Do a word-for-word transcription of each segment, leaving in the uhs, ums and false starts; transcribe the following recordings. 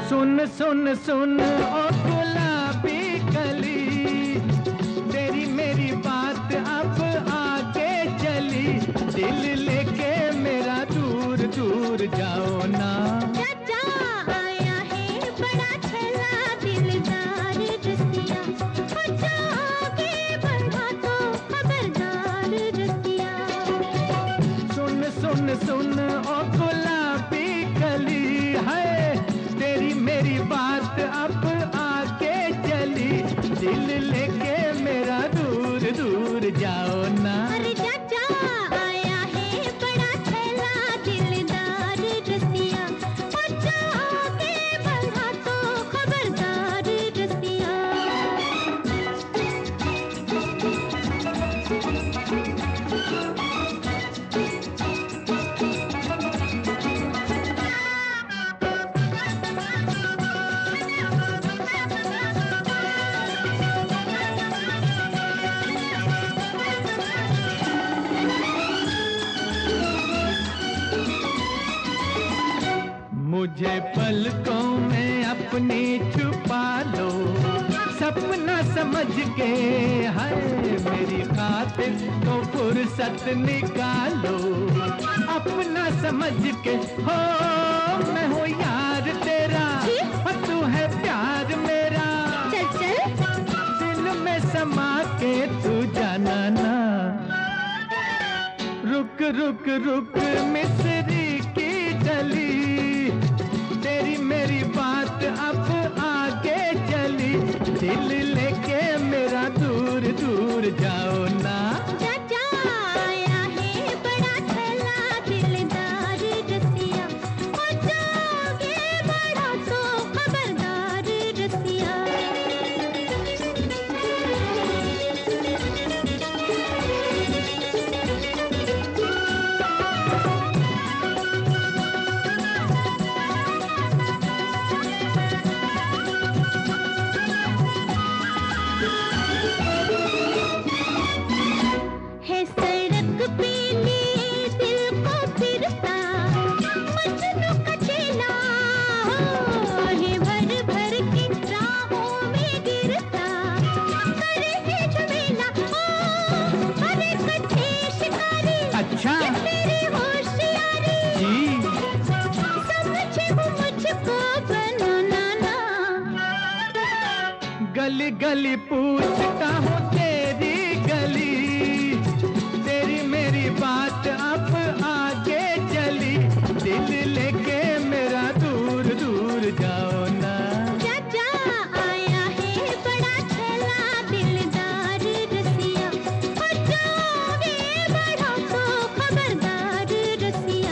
सुन सुन सुन ओ गुलाबी कली, तेरी मेरी बात अब आगे चली, दिल लेके मेरा दूर दूर जाओ ना। चाचा आया है बड़ा छला दिलदार रसिया, हो जाओगे बढ़ा तो खबरदार रसिया। सुन सुन सुन ओ गुलाबी कली है, तेरी मेरी बात अब आगे चली, दिल लेके मेरा दूर दूर जाओ ना। अरे चाचा आया है बड़ा छला दिलदार रसिया, हो जाओगे बढ़ा तो खबरदार रसिया। मुझे पलकों में अपनी छुपा लो, सपना समझ के है मेरी खातिर तो फुर्सत निकालो, अपना समझ के हो मैं हूँ यार तेरा, और तू है प्यार मेरा। चल चल दिल में समा के तू जाना ना, रुक रुक रुक मिस्री की डली, तेरी मेरी बात अब आगे चली, दिल लेके मेरा दूर दूर जाओ ना। चाचा आया है बड़ा छला दिलदार रसिया, हो जाओगे बढ़ा तो खबरदार रसिया। है सड़क पीली दिल को फिरता, मजनू का चेला है भर भर के राहों में गिरता, करे है झमेला ओ हरे कच्चे शिकारी। अच्छा ये मेरी होशियारी जी, समझे वो मुझको बनाना ना। गली गली पूछता हूँ तेरी गली, तेरी मेरी बात अब आगे चली, दिल लेके मेरा दूर दूर जाओ ना। चाचा आया है बड़ा छला दिलदार रसिया, हो जाओगे बढ़ा तो खबरदार रसिया।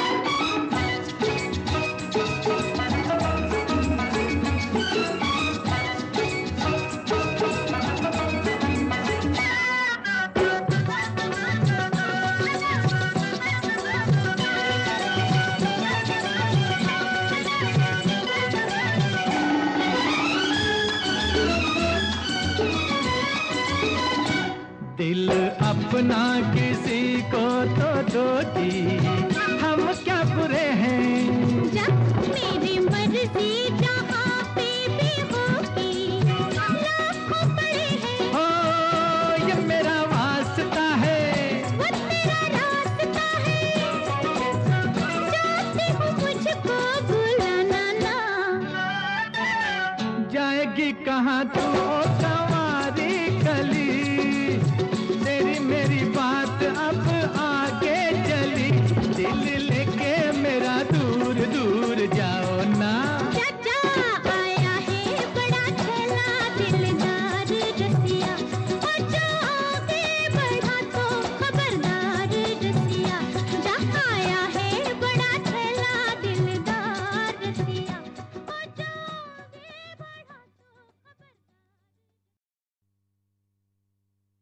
दिल अपना किसी को तो दोगी, हम क्या बुरे हैं। जा मेरी मर्जी जहाँ पे भी होगी, लाखों पड़े हैं हो ये मेरा वास्ता है, वो तेरा रास्ता है, चाहती हूँ मुझको भुलाना ना। जाएगी कहाँ तू